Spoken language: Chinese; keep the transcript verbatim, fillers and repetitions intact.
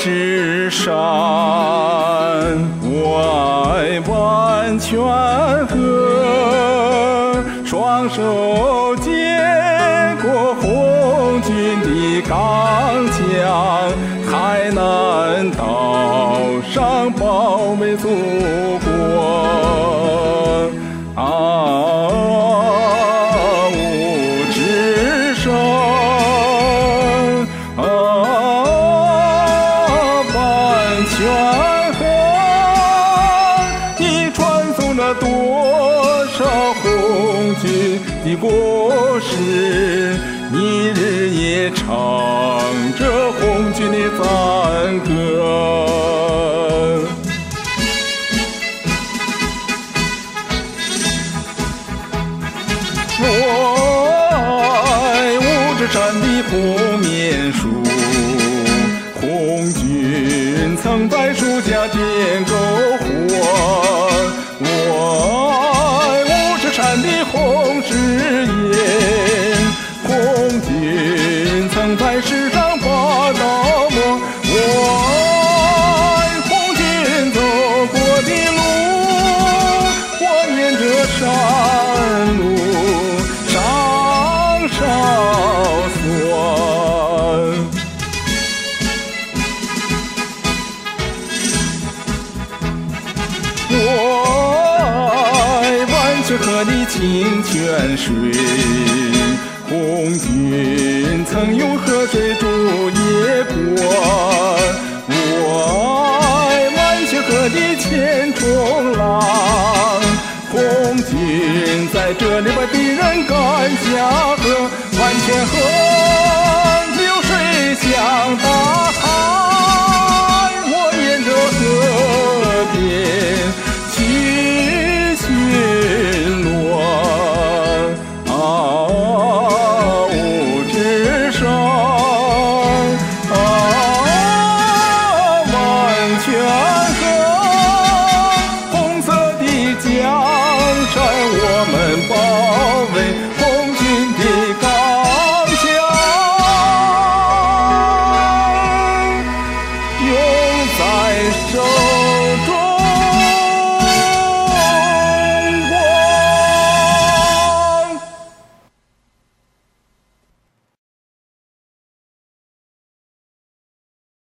之山，我爱万泉河，双手接过红军的钢枪，海南岛上保卫祖国。啊，无之声，啊，万泉河，你传颂了多少红军的故事，你日夜唱着红军的赞歌。我爱五指山的红棉树，红军曾在树下点篝火。我爱五指山的红石岩，红军曾在石上把刀磨。我爱红军走过的路，我沿着山路上哨算。我爱万泉河的清泉水，红军曾用河水煮野果。我爱万泉河的千重浪，红军在这里把敌人赶下河。万泉河